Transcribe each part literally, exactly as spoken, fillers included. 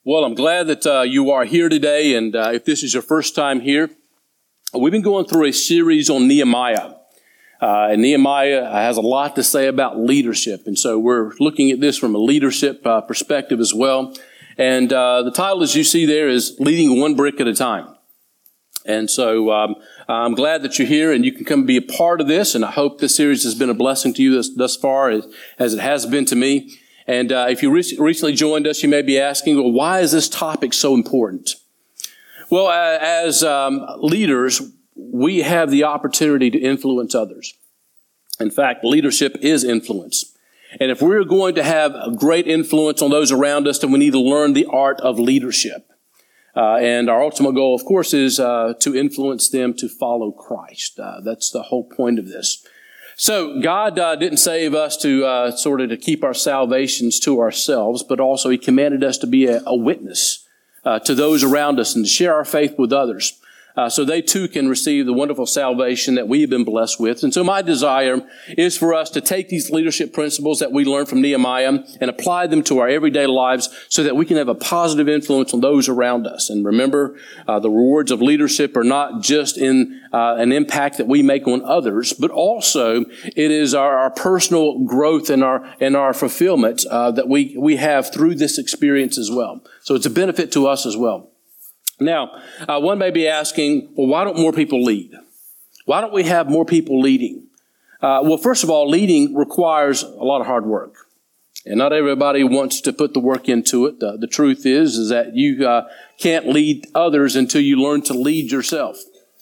Well, I'm glad that uh, you are here today, and uh, if this is your first time here, we've been going through a series on Nehemiah. Uh, and Nehemiah has a lot to say about leadership, and so we're looking at this from a leadership uh, perspective as well. And uh, the title, as you see there, is Leading One Brick at a Time. And so um, I'm glad that you're here and you can come be a part of this, and I hope this series has been a blessing to you thus, thus far as, as it has been to me. And uh, if you re- recently joined us, you may be asking, well, why is this topic so important? Well, uh, as um, leaders, we have the opportunity to influence others. In fact, leadership is influence. And if we're going to have a great influence on those around us, then we need to learn the art of leadership. Uh, and our ultimate goal, of course, is uh, to influence them to follow Christ. Uh, that's the whole point of this. So God uh, didn't save us to uh, sort of to keep our salvations to ourselves, but also He commanded us to be a, a witness uh, to those around us and to share our faith with others. Uh, so they too can receive the wonderful salvation that we have been blessed with. And so my desire is for us to take these leadership principles that we learned from Nehemiah and apply them to our everyday lives so that we can have a positive influence on those around us. And remember, uh, the rewards of leadership are not just in uh, an impact that we make on others, but also it is our, our personal growth and our and our fulfillment uh, that we, we have through this experience as well. So it's a benefit to us as well. Now, uh, one may be asking, well, why don't more people lead? Why don't we have more people leading? Uh, well, first of all, leading requires a lot of hard work. And not everybody wants to put the work into it. Uh, the truth is, is that you uh, can't lead others until you learn to lead yourself.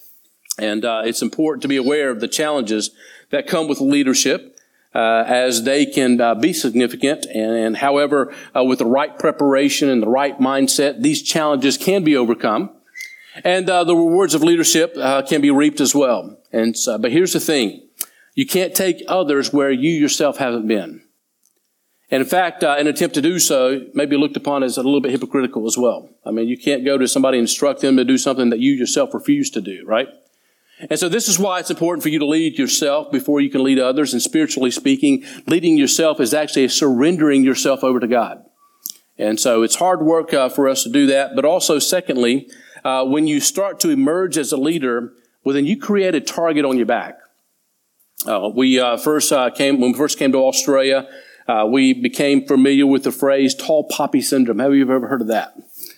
And uh, it's important to be aware of the challenges that come with leadership. Uh, as they can uh, be significant, and, and however, uh, with the right preparation and the right mindset, these challenges can be overcome, and uh, the rewards of leadership uh, can be reaped as well. And so, but here's the thing: you can't take others where you yourself haven't been. And in fact, uh, an attempt to do so may be looked upon as a little bit hypocritical as well. I mean, you can't go to somebody and instruct them to do something that you yourself refuse to do, right? And so this is why it's important for you to lead yourself before you can lead others. And spiritually speaking, leading yourself is actually surrendering yourself over to God. And so it's hard work uh, for us to do that. But also, secondly, uh, when you start to emerge as a leader, well, then you create a target on your back. Uh, we uh, first uh, came when we first came to Australia. Uh, we became familiar with the phrase "tall poppy syndrome." Have you ever heard of that?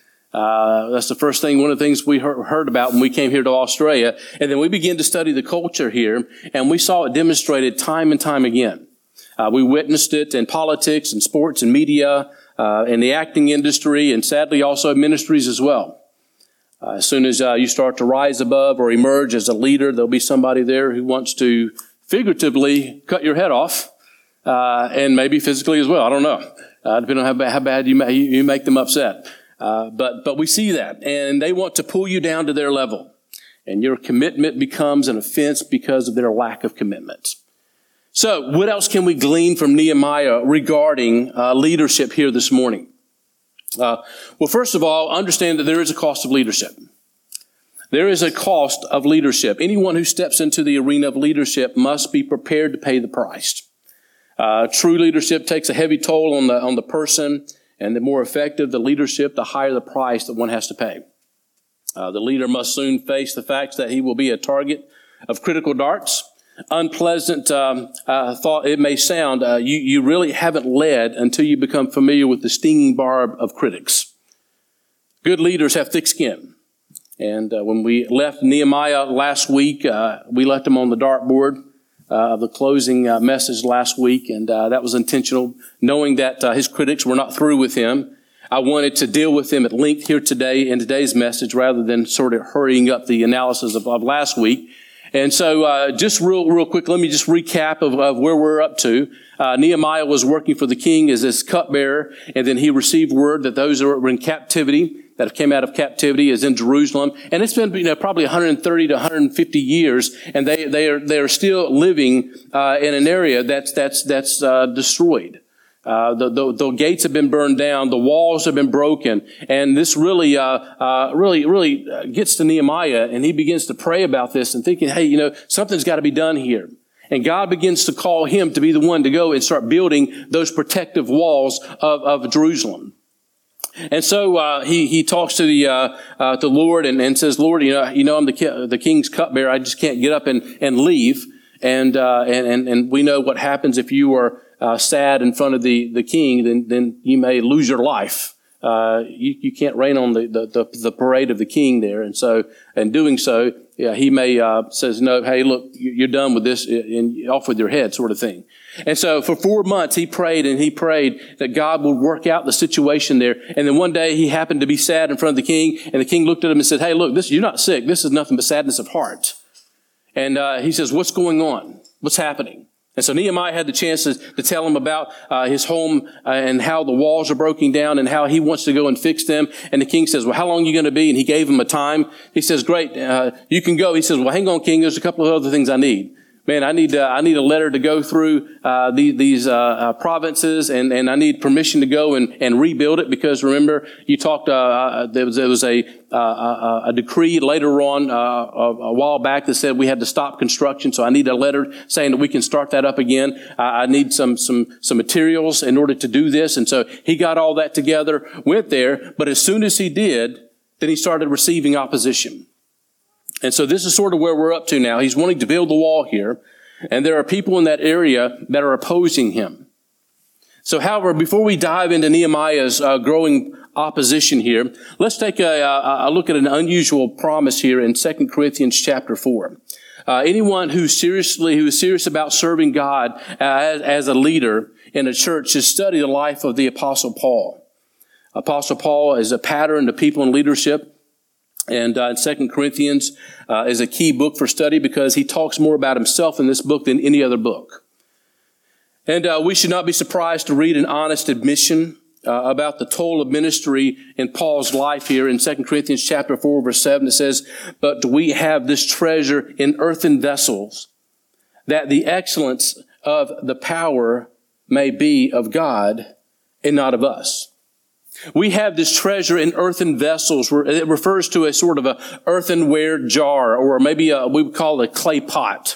Uh, that's the first thing, one of the things we heard, heard about when we came here to Australia. And then we began to study the culture here, and we saw it demonstrated time and time again. Uh, we witnessed it in politics and sports and media, uh, in the acting industry, and sadly also ministries as well. Uh, as soon as uh, you start to rise above or emerge as a leader, there'll be somebody there who wants to figuratively cut your head off, uh, and maybe physically as well. I don't know, uh, depending on how bad, how bad you, may, you make them upset. Uh, but, but we see that, and they want to pull you down to their level. And your commitment becomes an offense because of their lack of commitment. So what else can we glean from Nehemiah regarding uh, leadership here this morning? Uh, well, first of all, understand that there is a cost of leadership. There is a cost of leadership. Anyone who steps into the arena of leadership must be prepared to pay the price. Uh, true leadership takes a heavy toll on the, on the person. And the more effective the leadership, the higher the price that one has to pay. Uh, the leader must soon face the fact that he will be a target of critical darts. Unpleasant um, uh, thought it may sound, uh, you, you really haven't led until you become familiar with the stinging barb of critics. Good leaders have thick skin. And uh, when we left Nehemiah last week, uh, we left him on the dartboard of uh, the closing uh, message last week, and uh, that was intentional, knowing that uh, his critics were not through with him. I wanted to deal with them at length here today in today's message rather than sort of hurrying up the analysis of, of last week. And so uh, just real real quick, let me just recap of, of where we're up to. Uh, Nehemiah was working for the king as his cupbearer, and then he received word that those that were in captivity, that have came out of captivity, is in Jerusalem. And it's been, you know, probably one hundred thirty to one hundred fifty years, and they, they are, they are still living, uh, in an area that's, that's, that's, uh, destroyed. Uh, the, the, the gates have been burned down, the walls have been broken, and this really, uh, uh, really, really gets to Nehemiah, and he begins to pray about this and thinking, hey, you know, something's got to be done here. And God begins to call him to be the one to go and start building those protective walls of, of Jerusalem. And so uh, he he talks to the uh, uh, the Lord and, and says, Lord, you know, you know, I'm the ki- the king's cupbearer. I just can't get up and and leave. And uh, and and and we know what happens if you are uh, sad in front of the the king. Then then you may lose your life. Uh, you you can't reign on the, the the the parade of the king there. And so in doing so, yeah, he may uh, says no. Hey, look, you're done with this, and off with your head, sort of thing. And so for four months, he prayed and he prayed that God would work out the situation there. And then one day he happened to be sad in front of the king, and the king looked at him and said, hey, look, this, you're not sick. This is nothing but sadness of heart. And uh, he says, what's going on? What's happening? And so Nehemiah had the chance to, to tell him about uh, his home uh, and how the walls are broken down and how he wants to go and fix them. And the king says, well, how long are you going to be? And he gave him a time. He says, great, uh, you can go. He says, well, hang on, king, there's a couple of other things I need. Man, I need uh, I need a letter to go through uh, the, these uh, uh, provinces, and, and I need permission to go and, and rebuild it. Because remember, you talked. Uh, uh, there was there was a uh, a, a decree later on uh, a, a while back that said we had to stop construction. So I need a letter saying that we can start that up again. Uh, I need some some some materials in order to do this. And so he got all that together, went there. But as soon as he did, then he started receiving opposition. And so this is sort of where we're up to now. He's wanting to build the wall here, and there are people in that area that are opposing him. So, however, before we dive into Nehemiah's uh, growing opposition here, let's take a, a, a look at an unusual promise here in Second Corinthians chapter four. Uh, anyone who's seriously, who is serious about serving God uh, as, as a leader in a church should study the life of the Apostle Paul. Apostle Paul is a pattern to people in leadership. And uh, Second Corinthians uh, is a key book for study because he talks more about himself in this book than any other book. And uh, we should not be surprised to read an honest admission uh, about the toll of ministry in Paul's life here in Second Corinthians chapter four, verse seven. It says, but we have this treasure in earthen vessels, that the excellence of the power may be of God and not of us. We have this treasure in earthen vessels. It refers to a sort of a earthenware jar, or maybe a, we would call it a clay pot.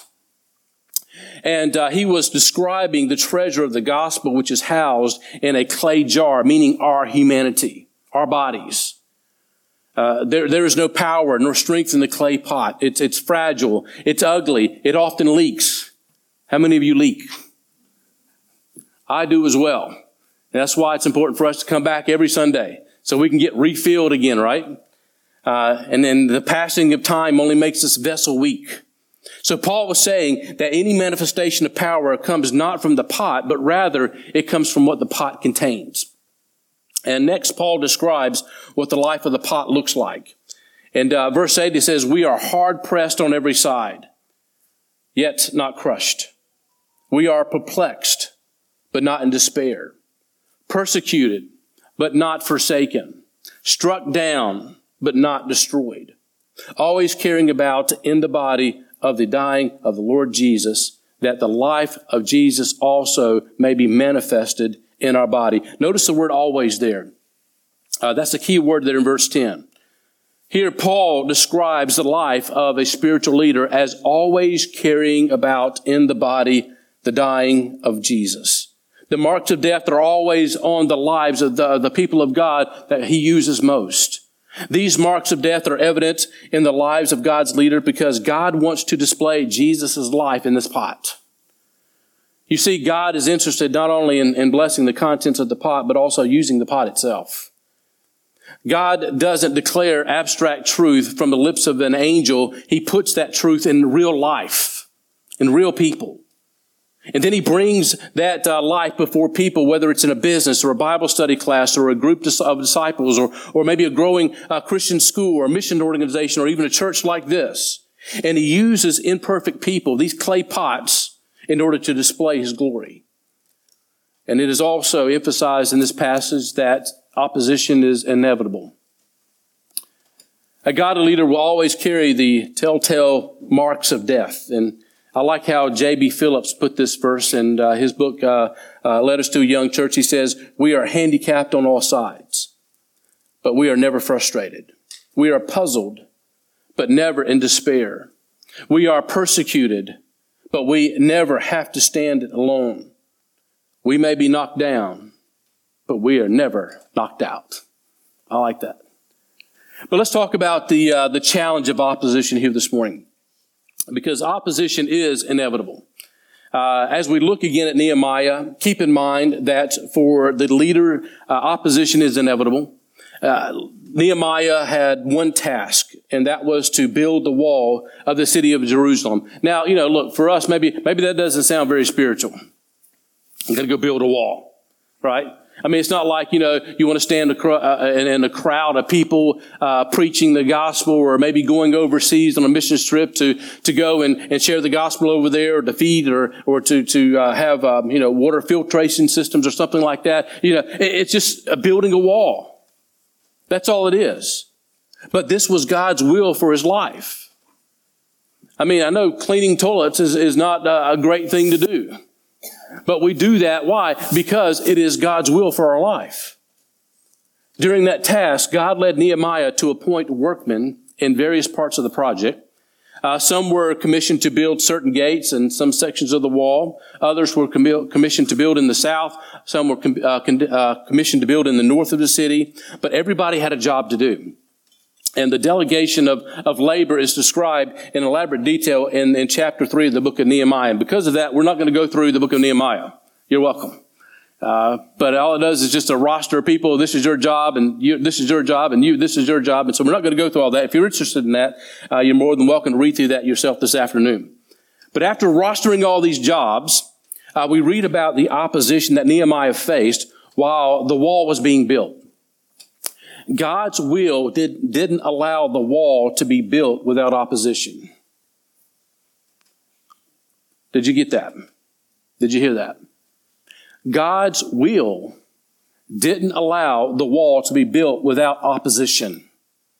And uh, he was describing the treasure of the gospel, which is housed in a clay jar, meaning our humanity, our bodies. Uh, there, there is no power nor strength in the clay pot. It's, it's fragile. It's ugly. It often leaks. How many of you leak? I do as well. And that's why it's important for us to come back every Sunday so we can get refilled again, right? Uh, and then the passing of time only makes this vessel weak. So Paul was saying that any manifestation of power comes not from the pot, but rather it comes from what the pot contains. And next, Paul describes what the life of the pot looks like. And uh, verse eight, he says, we are hard pressed on every side, yet not crushed. We are perplexed, but not in despair. Persecuted, but not forsaken. Struck down, but not destroyed. Always carrying about in the body of the dying of the Lord Jesus, that the life of Jesus also may be manifested in our body. Notice the word always there. Uh, that's the key word there in verse ten. Here, Paul describes the life of a spiritual leader as always carrying about in the body the dying of Jesus. The marks of death are always on the lives of the, the people of God that he uses most. These marks of death are evident in the lives of God's leader because God wants to display Jesus' life in this pot. You see, God is interested not only in, in blessing the contents of the pot, but also using the pot itself. God doesn't declare abstract truth from the lips of an angel. He puts that truth in real life, in real people. And then he brings that uh, life before people, whether it's in a business or a Bible study class or a group of disciples or, or maybe a growing uh, Christian school or a mission organization or even a church like this. And he uses imperfect people, these clay pots, in order to display his glory. And it is also emphasized in this passage that opposition is inevitable. A godly leader will always carry the telltale marks of death. And I like how J B Phillips put this verse in uh, his book, uh, uh, Letters to a Young Church. He says, we are handicapped on all sides, but we are never frustrated. We are puzzled, but never in despair. We are persecuted, but we never have to stand alone. We may be knocked down, but we are never knocked out. I like that. But let's talk about the uh, the challenge of opposition here this morning, because opposition is inevitable. Uh, as we look again at Nehemiah, keep in mind that for the leader, uh, opposition is inevitable. Uh, Nehemiah had one task, and that was to build the wall of the city of Jerusalem. Now, you know, look, for us, maybe maybe that doesn't sound very spiritual. I'm going to go build a wall, right? I mean, it's not like, you know, you want to stand in a crowd of people uh, preaching the gospel, or maybe going overseas on a mission trip to to go and, and share the gospel over there, or to feed, or or to to uh, have um, you know, water filtration systems or something like that. You know, it, it's just building a wall. That's all it is. But this was God's will for his life. I mean, I know cleaning toilets is is not a great thing to do. But we do that. Why? Because it is God's will for our life. During that task, God led Nehemiah to appoint workmen in various parts of the project. Uh, some were commissioned to build certain gates and some sections of the wall. Others were com- commissioned to build in the south. Some were com- uh, con- uh, commissioned to build in the north of the city. But everybody had a job to do. And the delegation of, of labor is described in elaborate detail in, in chapter three of the book of Nehemiah. And because of that, we're not going to go through the book of Nehemiah. You're welcome. Uh, but all it does is just a roster of people. This is your job, and you, this is your job, and you, this is your job. And so we're not going to go through all that. If you're interested in that, uh, you're more than welcome to read through that yourself this afternoon. But after rostering all these jobs, uh, we read about the opposition that Nehemiah faced while the wall was being built. God's will did, didn't allow the wall to be built without opposition. Did you get that? Did you hear that? God's will didn't allow the wall to be built without opposition.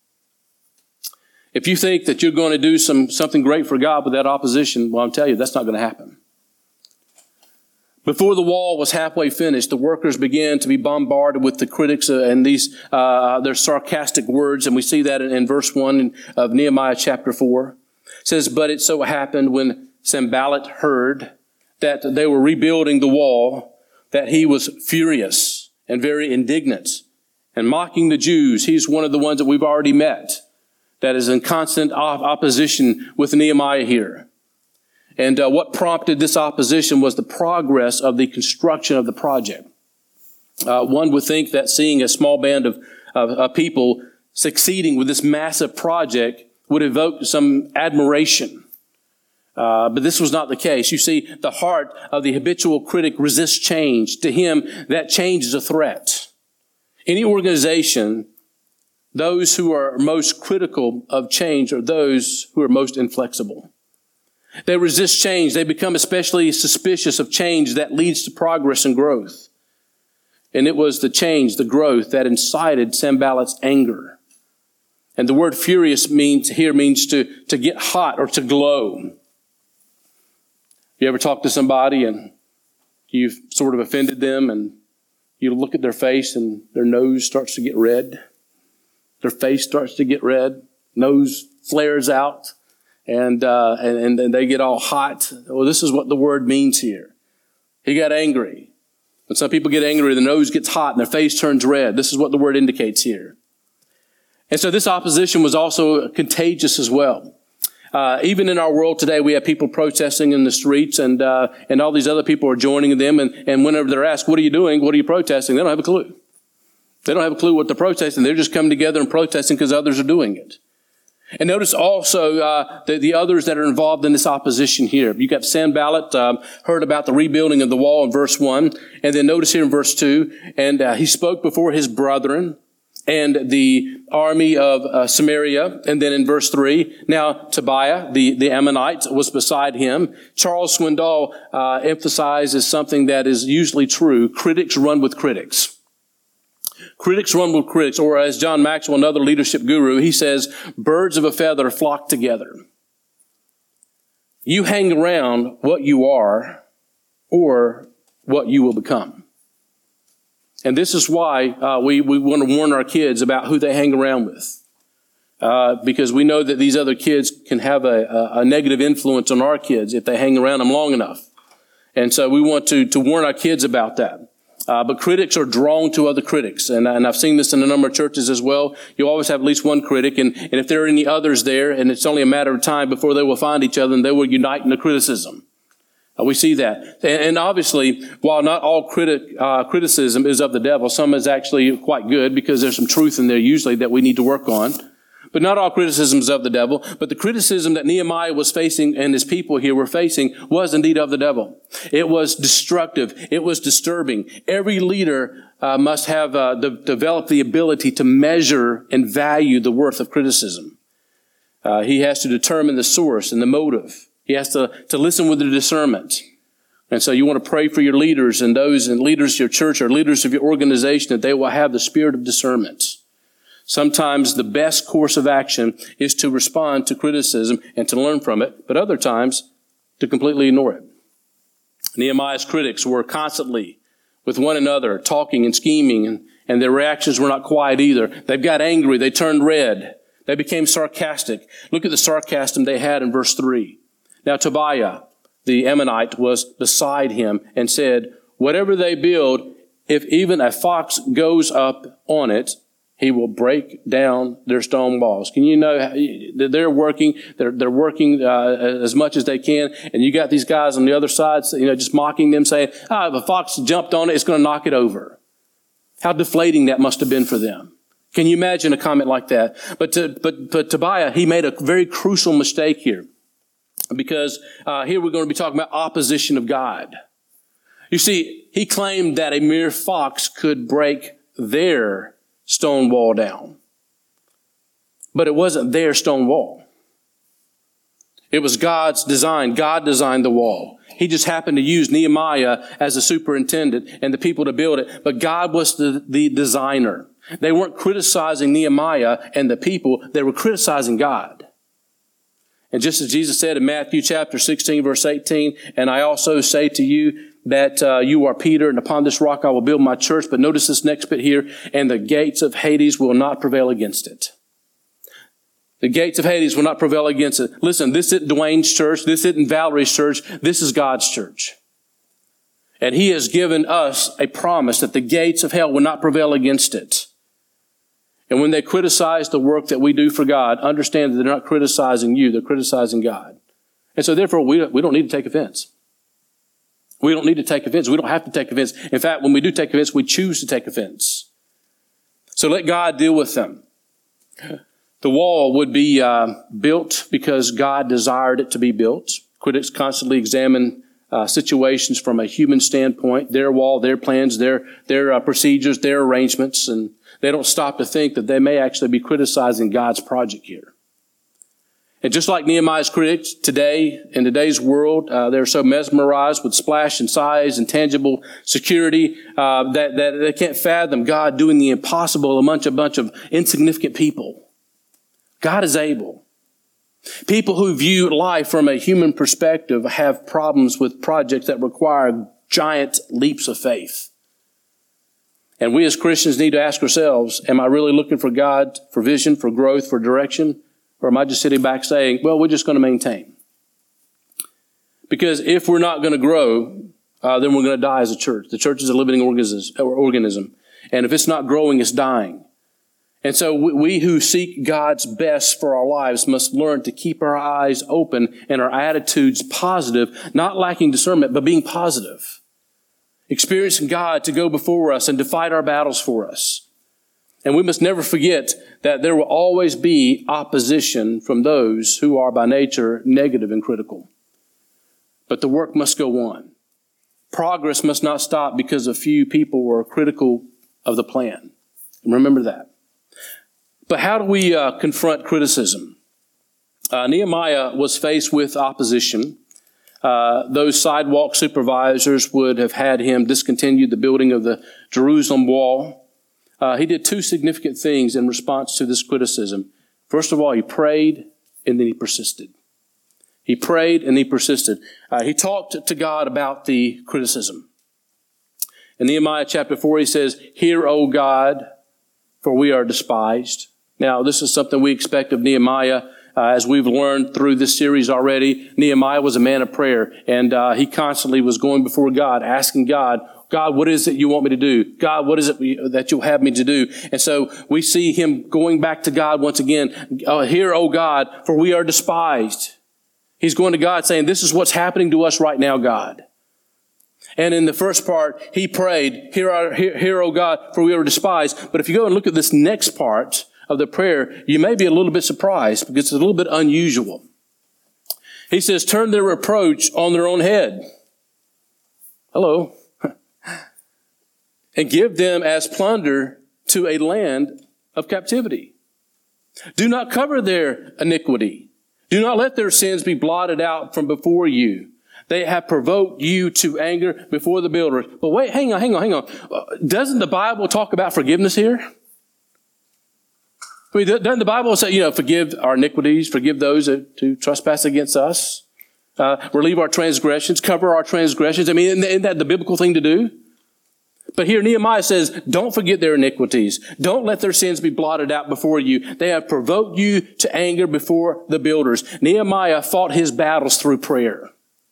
If you think that you're going to do some something great for God without opposition, well, I'm telling you, that's not going to happen. Before the wall was halfway finished, the workers began to be bombarded with the critics uh, and these uh, their sarcastic words, and we see that in, in verse one of Nehemiah chapter four. It says, "But it so happened when Sanballat heard that they were rebuilding the wall, that he was furious and very indignant and mocking the Jews." He's one of the ones that we've already met that is in constant op- opposition with Nehemiah here. And uh, what prompted this opposition was the progress of the construction of the project. Uh, one would think that seeing a small band of, of, of people succeeding with this massive project would evoke some admiration. Uh, but this was not the case. You see, the heart of the habitual critic resists change. To him, that change is a threat. Any organization, those who are most critical of change are those who are most inflexible. They resist change. They become especially suspicious of change that leads to progress and growth. And it was the change, the growth, that incited Sanballat's anger. And the word furious means here means to, to get hot or to glow. You ever talk to somebody and you've sort of offended them, and you look at their face and their nose starts to get red. Their face starts to get red. Nose flares out. And, uh, and, and they get all hot. Well, this is what the word means here. He got angry. When some people get angry, the nose gets hot and their face turns red. This is what the word indicates here. And so this opposition was also contagious as well. Uh, even in our world today, we have people protesting in the streets, and, uh, and all these other people are joining them. And, and whenever they're asked, what are you doing? What are you protesting? They don't have a clue. They don't have a clue what they're protesting. They're just coming together and protesting because others are doing it. And notice also uh, the, the others that are involved in this opposition here. You got Sanballat, um, heard about the rebuilding of the wall in verse one. And then notice here in verse two, and uh, he spoke before his brethren and the army of uh, Samaria. And then in verse three, now Tobiah, the, the Ammonite, was beside him. Charles Swindoll uh, emphasizes something that is usually true. Critics run with critics. Critics run with critics, or as John Maxwell, another leadership guru, he says, birds of a feather flock together. You hang around what you are or what you will become. And this is why uh, we, we want to warn our kids about who they hang around with. Uh, because we know that these other kids can have a, a, a negative influence on our kids if they hang around them long enough. And so we want to, to warn our kids about that. Uh, but critics are drawn to other critics. And, and I've seen this in a number of churches as well. You always have at least one critic. And, and if there are any others there, and it's only a matter of time before they will find each other and they will unite in the criticism. Uh, we see that. And, and obviously, while not all critic, uh, criticism is of the devil, some is actually quite good because there's some truth in there usually that we need to work on. But not all criticism is of the devil. But the criticism that Nehemiah was facing and his people here were facing was indeed of the devil. It was destructive. It was disturbing. Every leader uh, must have uh, de- developed the ability to measure and value the worth of criticism. Uh, he has to determine the source and the motive. He has to, to listen with the discernment. And so you want to pray for your leaders and those and leaders of your church or leaders of your organization that they will have the spirit of discernment. Sometimes the best course of action is to respond to criticism and to learn from it, but other times to completely ignore it. Nehemiah's critics were constantly with one another talking and scheming, and, and their reactions were not quiet either. They got angry. They turned red. They became sarcastic. Look at the sarcasm they had in verse three. Now Tobiah, the Ammonite, was beside him and said, whatever they build, if even a fox goes up on it, he will break down their stone walls. Can you know they're working? They're they're working uh, as much as they can, and you got these guys on the other side, you know, just mocking them, saying, "Ah, if a fox jumped on it, it's going to knock it over." How deflating that must have been for them. Can you imagine a comment like that? But to, but but Tobiah, he made a very crucial mistake here, because uh, here we're going to be talking about opposition of God. You see, he claimed that a mere fox could break their stone wall down. But it wasn't their stone wall. It was God's design. God designed the wall. He just happened to use Nehemiah as a superintendent and the people to build it. But God was the, the designer. They weren't criticizing Nehemiah and the people. They were criticizing God. And just as Jesus said in Matthew chapter sixteen, verse eighteen, and I also say to you that uh, you are Peter, and upon this rock I will build my church. But notice this next bit here, and the gates of Hades will not prevail against it. The gates of Hades will not prevail against it. Listen, this isn't Dwayne's church. This isn't Valerie's church. This is God's church. And He has given us a promise that the gates of hell will not prevail against it. And when they criticize the work that we do for God, understand that they're not criticizing you, they're criticizing God. And so therefore, we, we don't need to take offense. We don't need to take offense. We don't have to take offense. In fact, when we do take offense, we choose to take offense. So let God deal with them. The wall would be uh, built because God desired it to be built. Critics constantly examine uh, situations from a human standpoint, their wall, their plans, their their uh, procedures, their arrangements, and they don't stop to think that they may actually be criticizing God's project here. And just like Nehemiah's critics today, in today's world, uh, they're so mesmerized with splash and size and tangible security uh, that, that they can't fathom God doing the impossible amongst a bunch of insignificant people. God is able. People who view life from a human perspective have problems with projects that require giant leaps of faith. And we as Christians need to ask ourselves, am I really looking for God, for vision, for growth, for direction? Or am I just sitting back saying, well, we're just going to maintain? Because if we're not going to grow, uh, then we're going to die as a church. The church is a living organism. And if it's not growing, it's dying. And so we who seek God's best for our lives must learn to keep our eyes open and our attitudes positive, not lacking discernment, but being positive. Experiencing God to go before us and to fight our battles for us. And we must never forget that there will always be opposition from those who are by nature negative and critical. But the work must go on. Progress must not stop because a few people were critical of the plan. And remember that. But how do we uh, confront criticism? Uh, Nehemiah was faced with opposition. Uh, those sidewalk supervisors would have had him discontinue the building of the Jerusalem wall. Uh, he did two significant things in response to this criticism. First of all, he prayed and then he persisted. He prayed and he persisted. Uh, he talked to God about the criticism. In Nehemiah chapter four, he says, "Hear, O God, for we are despised." Now, this is something we expect of Nehemiah. Uh, as we've learned through this series already, Nehemiah was a man of prayer, and uh, he constantly was going before God, asking God, God, what is it you want me to do? God, what is it that you'll have me to do? And so we see him going back to God once again. Uh, Hear, O God, for we are despised. He's going to God saying, this is what's happening to us right now, God. And in the first part, he prayed, hear, our, hear, hear, O God, for we are despised. But if you go and look at this next part of the prayer, you may be a little bit surprised because it's a little bit unusual. He says, turn their reproach on their own head. Hello. And give them as plunder to a land of captivity. Do not cover their iniquity. Do not let their sins be blotted out from before you. They have provoked you to anger before the builders. But wait, hang on, hang on, hang on. Doesn't the Bible talk about forgiveness here? I mean, doesn't the Bible say, you know, forgive our iniquities, forgive those that who trespass against us, uh, relieve our transgressions, cover our transgressions? I mean, isn't that the biblical thing to do? But here Nehemiah says, don't forget their iniquities. Don't let their sins be blotted out before you. They have provoked you to anger before the builders. Nehemiah fought his battles through prayer.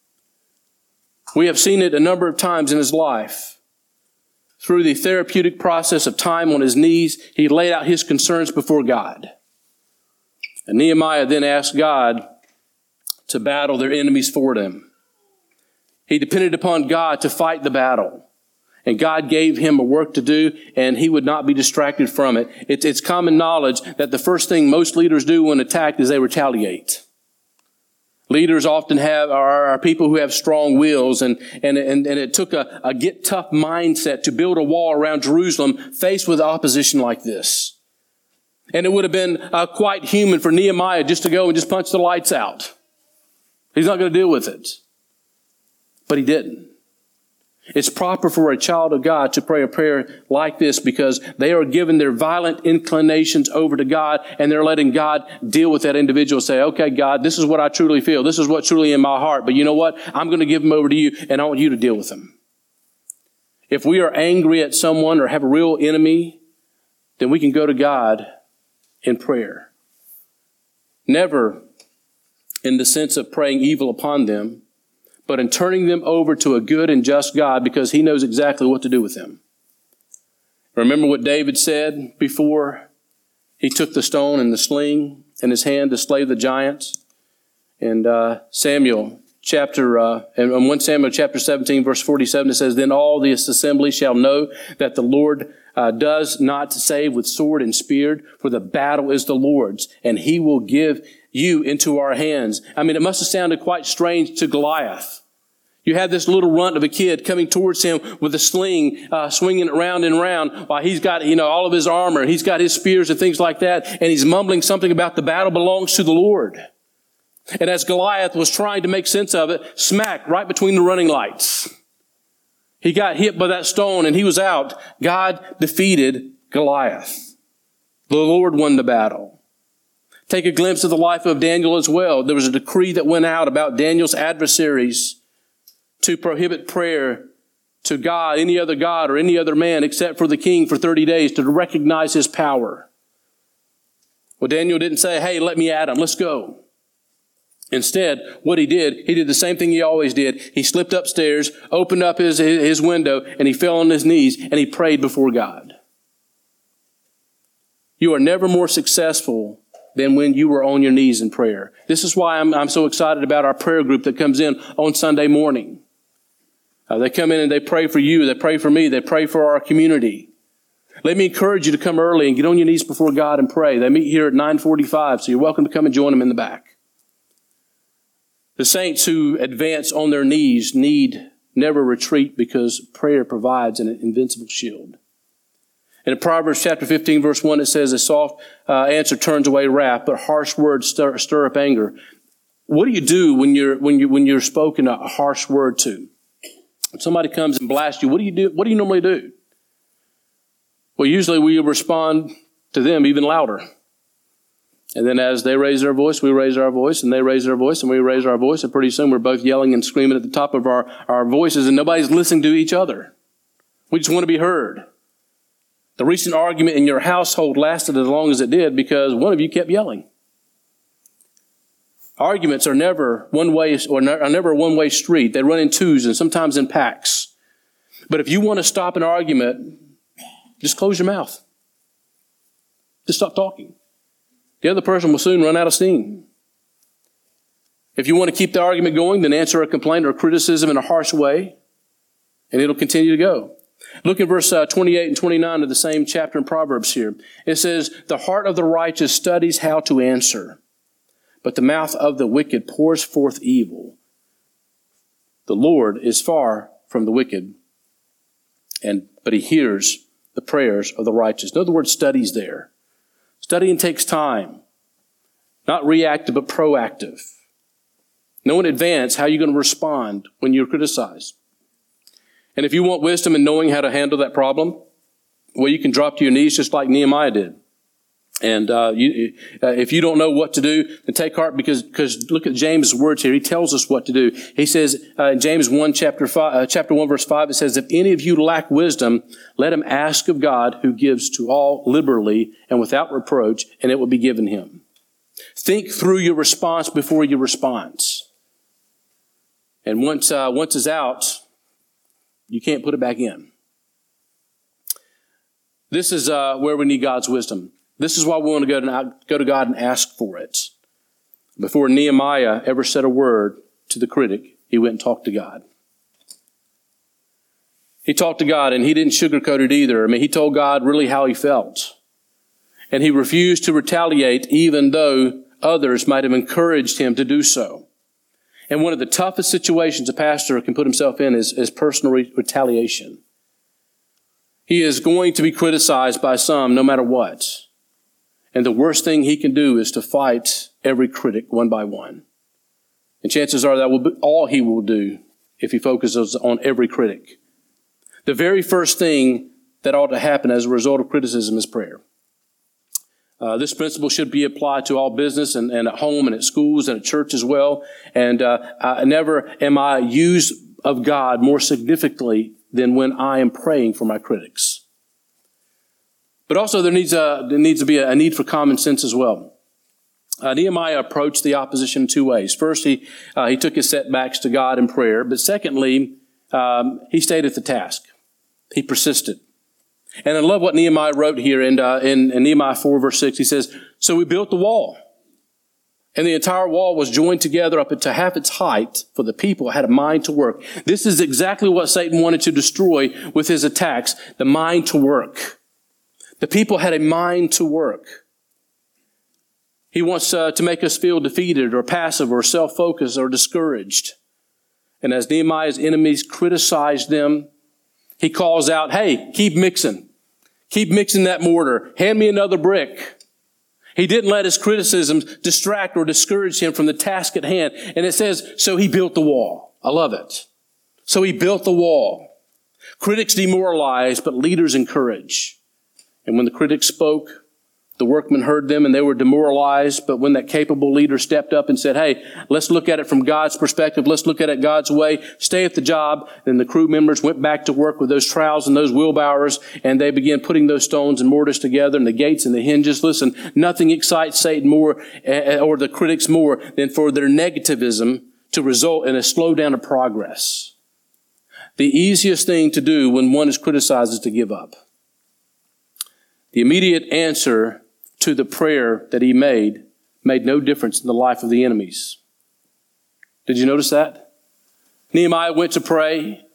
We have seen it a number of times in his life. Through the therapeutic process of time on his knees, he laid out his concerns before God. And Nehemiah then asked God to battle their enemies for them. He depended upon God to fight the battle. And God gave him a work to do, and he would not be distracted from it. It's, it's common knowledge that the first thing most leaders do when attacked is they retaliate. Leaders often have are, are people who have strong wills, and and and, and it took a, a get tough mindset to build a wall around Jerusalem faced with opposition like this. And it would have been uh, quite human for Nehemiah just to go and just punch the lights out. He's not going to deal with it. But he didn't. It's proper for a child of God to pray a prayer like this because they are giving their violent inclinations over to God, and they're letting God deal with that individual. Say, okay, God, this is what I truly feel. This is what's truly in my heart. But you know what? I'm going to give them over to you, and I want you to deal with them. If we are angry at someone or have a real enemy, then we can go to God in prayer. Never in the sense of praying evil upon them, but in turning them over to a good and just God because he knows exactly what to do with them. Remember what David said before he took the stone and the sling in his hand to slay the giants? And uh, Samuel chapter, uh, in First Samuel chapter seventeen, verse forty-seven, it says, then all this assembly shall know that the Lord uh, does not save with sword and spear, for the battle is the Lord's, and he will give you into our hands. I mean, it must have sounded quite strange to Goliath. You had this little runt of a kid coming towards him with a sling, uh, swinging it round and round while he's got, you know, all of his armor. He's got his spears and things like that. And he's mumbling something about the battle belongs to the Lord. And as Goliath was trying to make sense of it, smack right between the running lights. He got hit by that stone and he was out. God defeated Goliath. The Lord won the battle. Take a glimpse of the life of Daniel as well. There was a decree that went out about Daniel's adversaries to prohibit prayer to God, any other God or any other man except for the king for thirty days to recognize his power. Well, Daniel didn't say, hey, let me at him, let's go. Instead, what he did, he did the same thing he always did. He slipped upstairs, opened up his, his window, and he fell on his knees and he prayed before God. You are never more successful than when you were on your knees in prayer. This is why I'm, I'm so excited about our prayer group that comes in on Sunday morning. Uh, they come in and they pray for you. They pray for me. They pray for our community. Let me encourage you to come early and get on your knees before God and pray. They meet here at nine forty-five, so you're welcome to come and join them in the back. The saints who advance on their knees need never retreat because prayer provides an invincible shield. And in Proverbs chapter fifteen, verse one, it says, a soft uh, answer turns away wrath, but harsh words stir, stir up anger. What do you do when you're, when you, when you're spoken a harsh word to? If somebody comes and blasts you, what do you do? What do you normally do? Well, usually we respond to them even louder. And then as they raise their voice, we raise our voice, and they raise their voice, and we raise our voice, and pretty soon we're both yelling and screaming at the top of our, our voices, and nobody's listening to each other. We just want to be heard. The recent argument in your household lasted as long as it did because one of you kept yelling. Arguments are never one way or are never a one way street. They run in twos and sometimes in packs. But if you want to stop an argument, just close your mouth. Just stop talking. The other person will soon run out of steam. If you want to keep the argument going, then answer a complaint or a criticism in a harsh way, and it'll continue to go. Look at verse uh, twenty-eight and twenty-nine of the same chapter in Proverbs here. It says, the heart of the righteous studies how to answer, but the mouth of the wicked pours forth evil. The Lord is far from the wicked, and but he hears the prayers of the righteous. In other words, studies there. Studying takes time. Not reactive, but proactive. Know in advance how you're going to respond when you're criticized. And if you want wisdom in knowing how to handle that problem, well, you can drop to your knees just like Nehemiah did. And uh, you, uh, if you don't know what to do, then take heart, because because look at James' words here. He tells us what to do. He says uh, in James one, chapter five, uh, chapter one, verse five, it says, if any of you lack wisdom, let him ask of God, who gives to all liberally and without reproach, and it will be given him. Think through your response before your response. And once uh, once it's out, you can't put it back in. This is uh, where we need God's wisdom. This is why we want to go to, go to God and ask for it. Before Nehemiah ever said a word to the critic, he went and talked to God. He talked to God, and he didn't sugarcoat it either. I mean, he told God really how he felt. And he refused to retaliate, even though others might have encouraged him to do so. And one of the toughest situations a pastor can put himself in is, is personal re- retaliation. He is going to be criticized by some no matter what. And the worst thing he can do is to fight every critic one by one. And chances are that will be all he will do if he focuses on every critic. The very first thing that ought to happen as a result of criticism is prayer. Uh, this principle should be applied to all business and, and at home and at schools and at church as well. And uh, I, never am I used of God more significantly than when I am praying for my critics. But also there needs, a, there needs to be a, a need for common sense as well. Uh, Nehemiah approached the opposition in two ways. First, he uh, he took his setbacks to God in prayer. But secondly, um, he stayed at the task. He persisted. And I love what Nehemiah wrote here in, uh, in, in Nehemiah four, verse six. He says, so we built the wall. And the entire wall was joined together up to half its height, for the people had a mind to work. This is exactly what Satan wanted to destroy with his attacks, the mind to work. The people had a mind to work. He wants uh, to make us feel defeated or passive or self-focused or discouraged. And as Nehemiah's enemies criticized them, he calls out, hey, keep mixing. Keep mixing that mortar. Hand me another brick. He didn't let his criticisms distract or discourage him from the task at hand. And it says, so he built the wall. I love it. So he built the wall. Critics demoralize, but leaders encourage. And when the critics spoke, the workmen heard them and they were demoralized. But when that capable leader stepped up and said, hey, let's look at it from God's perspective. Let's look at it God's way. Stay at the job. Then the crew members went back to work with those trowels and those wheelbarrows, and they began putting those stones and mortars together and the gates and the hinges. Listen, nothing excites Satan more uh, or the critics more than for their negativism to result in a slowdown of progress. The easiest thing to do when one is criticized is to give up. The immediate answer to the prayer that he made made no difference in the life of the enemies. Did you notice that? Nehemiah went to pray,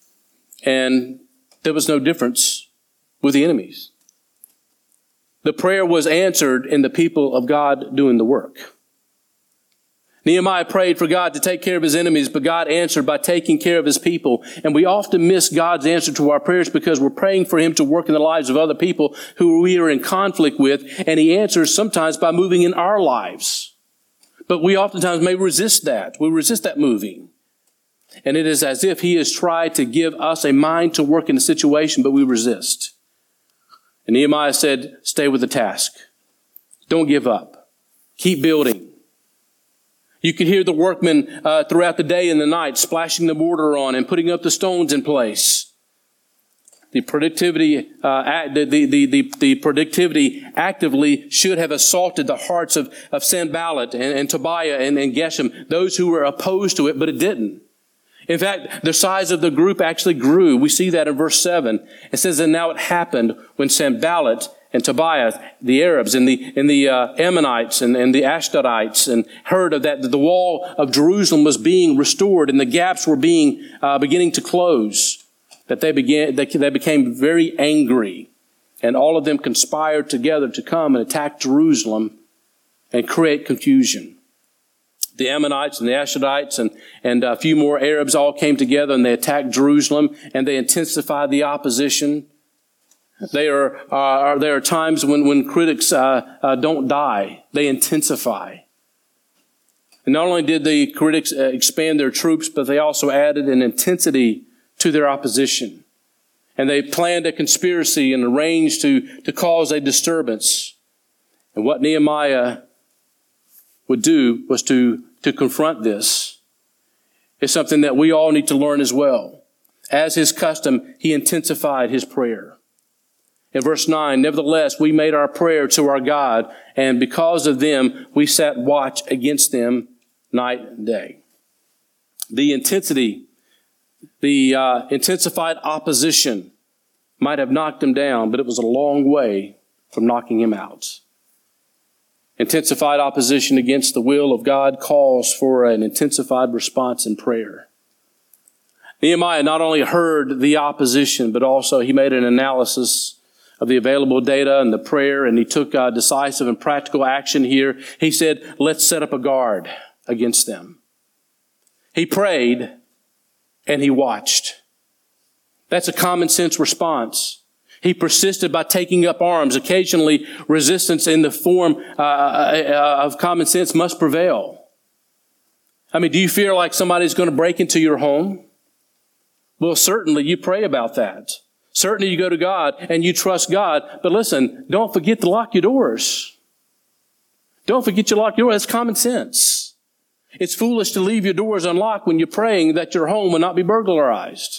and there was no difference with the enemies. The prayer was answered in the people of God doing the work. Nehemiah prayed for God to take care of his enemies, but God answered by taking care of his people. And we often miss God's answer to our prayers because we're praying for him to work in the lives of other people who we are in conflict with, and he answers sometimes by moving in our lives. But we oftentimes may resist that. We resist that moving. And it is as if he has tried to give us a mind to work in a situation, but we resist. And Nehemiah said, stay with the task. Don't give up. Keep building. You could hear the workmen uh, throughout the day and the night splashing the mortar on and putting up the stones in place. The productivity, uh, the, the, the, the productivity actively should have assaulted the hearts of, of Sanballat and, and Tobiah and, and Geshem, those who were opposed to it, but it didn't. In fact, the size of the group actually grew. We see that in verse seven. It says, and now it happened when Sanballat and Tobiah, the Arabs, and the, and the uh, Ammonites and, and the Ashdodites, and heard of that, that the wall of Jerusalem was being restored and the gaps were being uh, beginning to close, that they began, they, they became very angry, and all of them conspired together to come and attack Jerusalem and create confusion. The Ammonites and the Ashdodites and, and a few more Arabs all came together and they attacked Jerusalem and they intensified the opposition. There are, uh, there are times when, when critics uh, uh, don't die, they intensify. And not only did the critics uh, expand their troops, but they also added an intensity to their opposition. And they planned a conspiracy and arranged to, to cause a disturbance. And what Nehemiah would do was to, to confront this. It's something that we all need to learn as well. As his custom, he intensified his prayer. In verse nine, nevertheless, we made our prayer to our God, and because of them, we sat watch against them night and day. The intensity, the uh, intensified opposition might have knocked him down, but it was a long way from knocking him out. Intensified opposition against the will of God calls for an intensified response in prayer. Nehemiah not only heard the opposition, but also he made an analysis of the available data and the prayer, and he took uh, decisive and practical action here. He said, let's set up a guard against them. He prayed and he watched. That's a common sense response. He persisted by taking up arms. Occasionally, resistance in the form uh, uh, of common sense must prevail. I mean, do you fear like somebody's going to break into your home? Well, certainly you pray about that. Certainly you go to God and you trust God. But listen, don't forget to lock your doors. Don't forget to lock your doors. That's common sense. It's foolish to leave your doors unlocked when you're praying that your home will not be burglarized.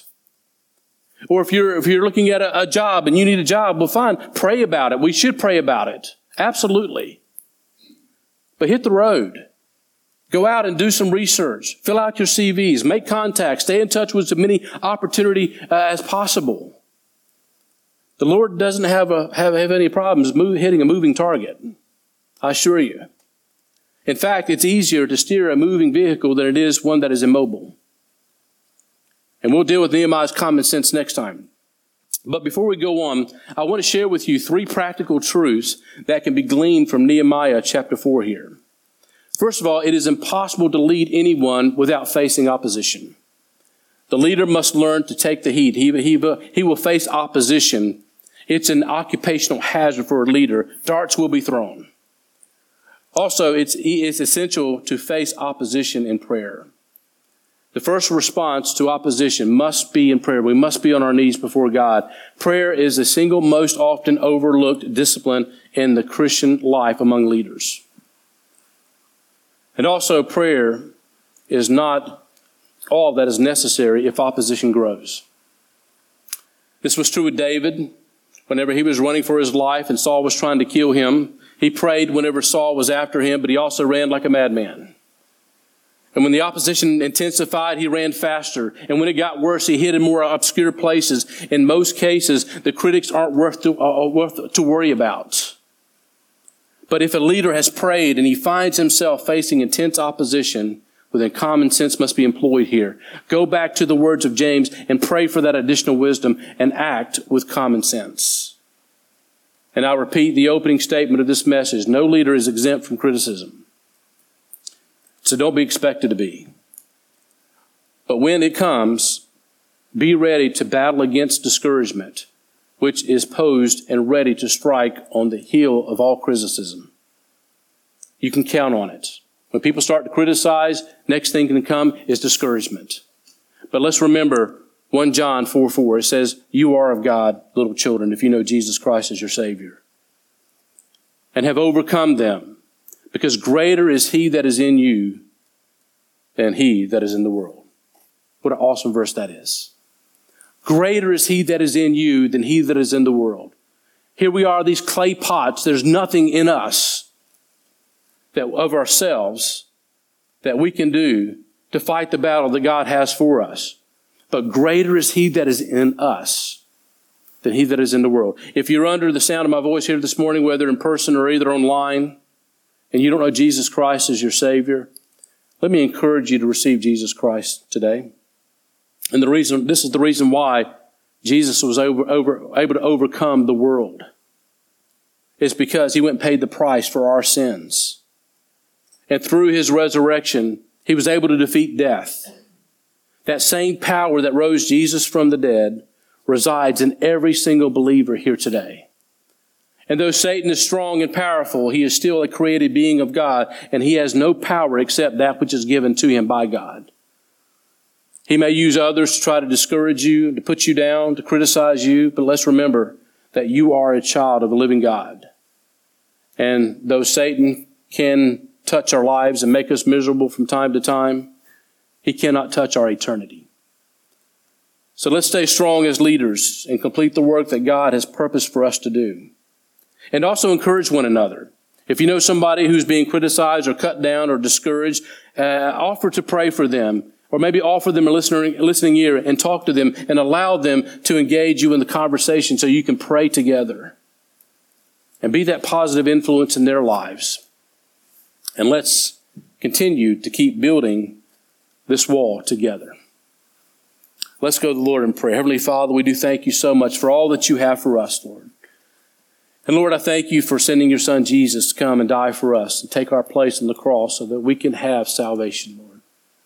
Or if you're, if you're looking at a, a job and you need a job, well, fine, pray about it. We should pray about it. Absolutely. But hit the road. Go out and do some research. Fill out your C Vs. Make contacts. Stay in touch with as many opportunity uh, as possible. The Lord doesn't have, a, have, have any problems move, hitting a moving target. I assure you. In fact, it's easier to steer a moving vehicle than it is one that is immobile. And we'll deal with Nehemiah's common sense next time. But before we go on, I want to share with you three practical truths that can be gleaned from Nehemiah chapter four here. First of all, it is impossible to lead anyone without facing opposition. The leader must learn to take the heat. He, he, he will face opposition. It's an occupational hazard for a leader. Darts will be thrown. Also, it's, it's essential to face opposition in prayer. The first response to opposition must be in prayer. We must be on our knees before God. Prayer is the single most often overlooked discipline in the Christian life among leaders. And also, prayer is not all that is necessary if opposition grows. This was true with David. Whenever he was running for his life and Saul was trying to kill him, he prayed whenever Saul was after him, but he also ran like a madman. And when the opposition intensified, he ran faster. And when it got worse, he hid in more obscure places. In most cases, the critics aren't worth to, uh, worth to worry about. But if a leader has prayed and he finds himself facing intense opposition, well, then common sense must be employed here. Go back to the words of James and pray for that additional wisdom and act with common sense. And I repeat the opening statement of this message. No leader is exempt from criticism. So don't be expected to be. But when it comes, be ready to battle against discouragement, which is posed and ready to strike on the heel of all criticism. You can count on it. When people start to criticize, next thing can come is discouragement. But let's remember First John four four. It says, you are of God, little children, if you know Jesus Christ as your Savior, and have overcome them. Because greater is he that is in you than he that is in the world. What an awesome verse that is. Greater is he that is in you than he that is in the world. Here we are, these clay pots. There's nothing in us that of ourselves that we can do to fight the battle that God has for us. But greater is He that is in us than he that is in the world. If you're under the sound of my voice here this morning, whether in person or either online, and you don't know Jesus Christ as your Savior, let me encourage you to receive Jesus Christ today. And the reason, this is the reason why Jesus was over, over, able to overcome the world. It's because He went and paid the price for our sins. And through His resurrection, He was able to defeat death. That same power that rose Jesus from the dead resides in every single believer here today. And though Satan is strong and powerful, he is still a created being of God, and he has no power except that which is given to him by God. He may use others to try to discourage you, to put you down, to criticize you, but let's remember that you are a child of the living God. And though Satan can touch our lives and make us miserable from time to time, he cannot touch our eternity. So let's stay strong as leaders and complete the work that God has purposed for us to do. And also encourage one another. If you know somebody who's being criticized or cut down or discouraged, uh, offer to pray for them. Or maybe offer them a listening, listening ear and talk to them and allow them to engage you in the conversation so you can pray together. And be that positive influence in their lives. And let's continue to keep building this wall together. Let's go to the Lord in prayer. Heavenly Father, we do thank you so much for all that you have for us, Lord. And Lord, I thank you for sending your Son Jesus to come and die for us and take our place on the cross so that we can have salvation, Lord.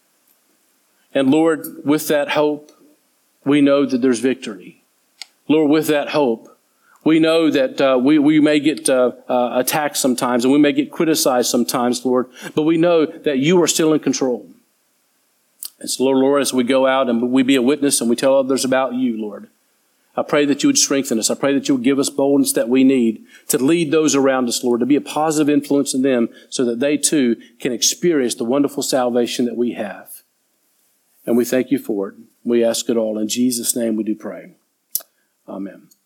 And Lord, with that hope, we know that there's victory. Lord, with that hope, we know that uh, we, we may get uh, uh, attacked sometimes and we may get criticized sometimes, Lord, but we know that you are still in control. And so, Lord, Lord, as we go out and we be a witness and we tell others about you, Lord, I pray that you would strengthen us. I pray that you would give us boldness that we need to lead those around us, Lord, to be a positive influence in them so that they too can experience the wonderful salvation that we have. And we thank you for it. We ask it all in Jesus' name we do pray. Amen.